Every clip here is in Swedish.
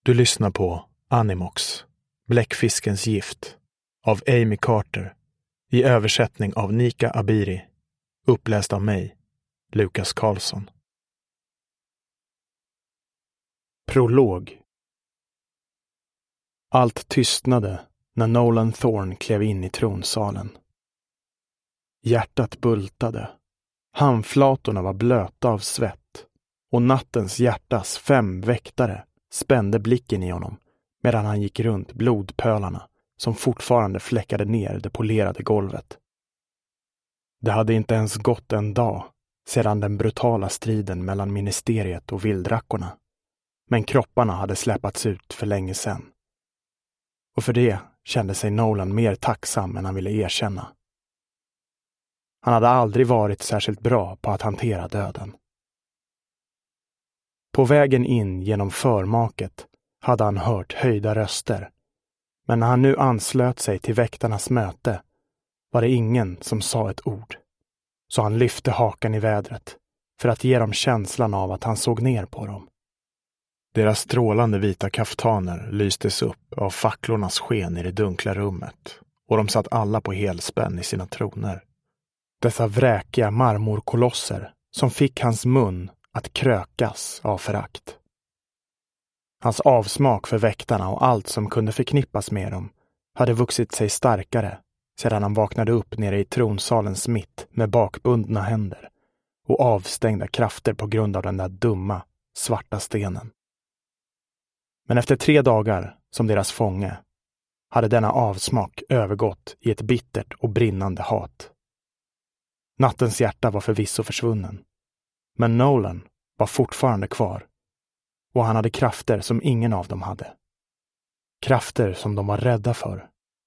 Du lyssnar på Animox, Bläckfiskens gift, av Amy Carter, i översättning av Nika Abiri, uppläst av mig, Lukas Karlsson. Prolog. Allt tystnade när Nolan Thorne klev in i tronsalen. Hjärtat bultade, handflatorna var blöta av svett och nattens hjärtas 5 väktare spände blicken i honom medan han gick runt blodpölarna som fortfarande fläckade ner det polerade golvet. Det hade inte ens gått en dag sedan den brutala striden mellan ministeriet och vildrackorna, men kropparna hade släpats ut för länge sedan. Och för det kände sig Nolan mer tacksam än han ville erkänna. Han hade aldrig varit särskilt bra på att hantera döden. På vägen in genom förmaket hade han hört höjda röster, men när han nu anslöt sig till väktarnas möte var det ingen som sa ett ord. Så han lyfte hakan i vädret för att ge dem känslan av att han såg ner på dem. Deras strålande vita kaftaner lystes upp av facklornas sken i det dunkla rummet, och de satt alla på helspänn i sina troner. Dessa vräkiga marmorkolosser som fick hans mun att krökas av förakt. Hans avsmak för väktarna och allt som kunde förknippas med dem hade vuxit sig starkare sedan han vaknade upp nere i tronsalens mitt med bakbundna händer och avstängda krafter på grund av den där dumma, svarta stenen. Men efter 3 dagar som deras fånge hade denna avsmak övergått i ett bittert och brinnande hat. Nattens hjärta var förvisso försvunnen, men Nolan var fortfarande kvar, och han hade krafter som ingen av dem hade. Krafter som de var rädda för.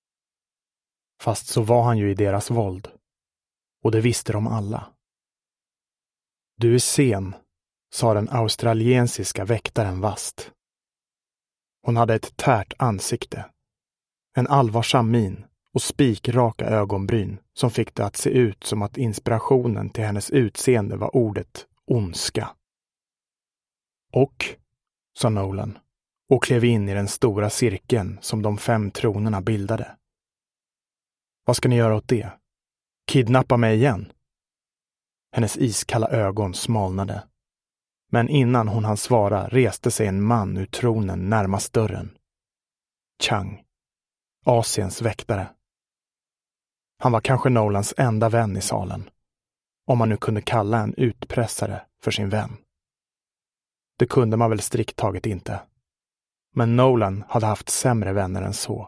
Fast så var han ju i deras våld, och det visste de alla. Du är sen, sa den australiensiska väktaren vast. Hon hade ett tärt ansikte, en allvarsam min och spikraka ögonbryn som fick det att se ut som att inspirationen till hennes utseende var ordet ondska. Och, sa Nolan, och klev in i den stora cirkeln som de 5 tronerna bildade. Vad ska ni göra åt det? Kidnappa mig igen? Hennes iskalla ögon smalnade. Men innan hon hann svara reste sig en man ur tronen närmast dörren. Chang, Asiens väktare. Han var kanske Nolans enda vän i salen, om man nu kunde kalla en utpressare för sin vän. Det kunde man väl strikt taget inte. Men Nolan hade haft sämre vänner än så.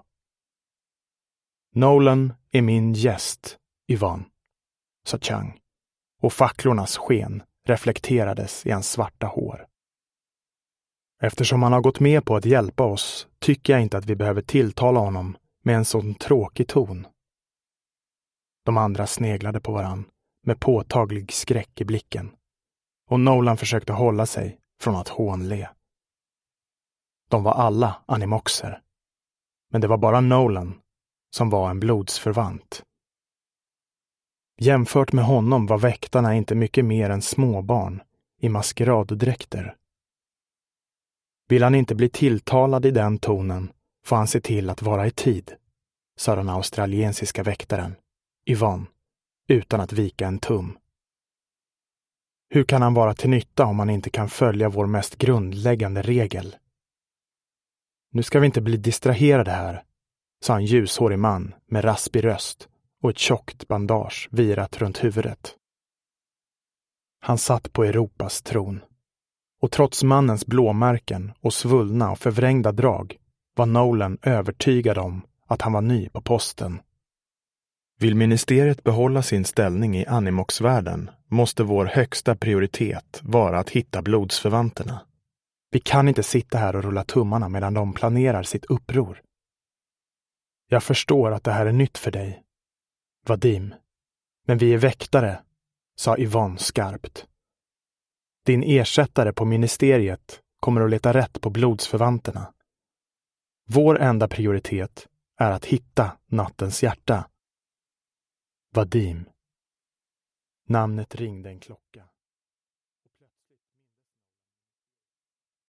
Nolan är min gäst, Yvonne, sa Chang, och facklornas sken reflekterades i hans svarta hår. Eftersom han har gått med på att hjälpa oss tycker jag inte att vi behöver tilltala honom med en sån tråkig ton. De andra sneglade på varann med påtaglig skräck i blicken, och Nolan försökte hålla sig från att hånle. De var alla animoxer, men det var bara Nolan som var en blodsförvant. Jämfört med honom var väktarna inte mycket mer än småbarn i maskeraddräkter. Vill han inte bli tilltalad i den tonen får han se till att vara i tid, sa den australiensiska väktaren, Yvonne, utan att vika en tum. Hur kan han vara till nytta om han inte kan följa vår mest grundläggande regel? Nu ska vi inte bli distraherade här, sa en ljushårig man med raspig röst och ett tjockt bandage virat runt huvudet. Han satt på Europas tron, och trots mannens blåmärken och svullna och förvrängda drag var Nolan övertygad om att han var ny på posten. Vill ministeriet behålla sin ställning i Animox-världen måste vår högsta prioritet vara att hitta blodsförvanterna. Vi kan inte sitta här och rulla tummarna medan de planerar sitt uppror. Jag förstår att det här är nytt för dig, Vadim, men vi är väktare, sa Yvonne skarpt. Din ersättare på ministeriet kommer att leta rätt på blodsförvanterna. Vår enda prioritet är att hitta nattens hjärta. Vadim. Namnet ringde en klocka.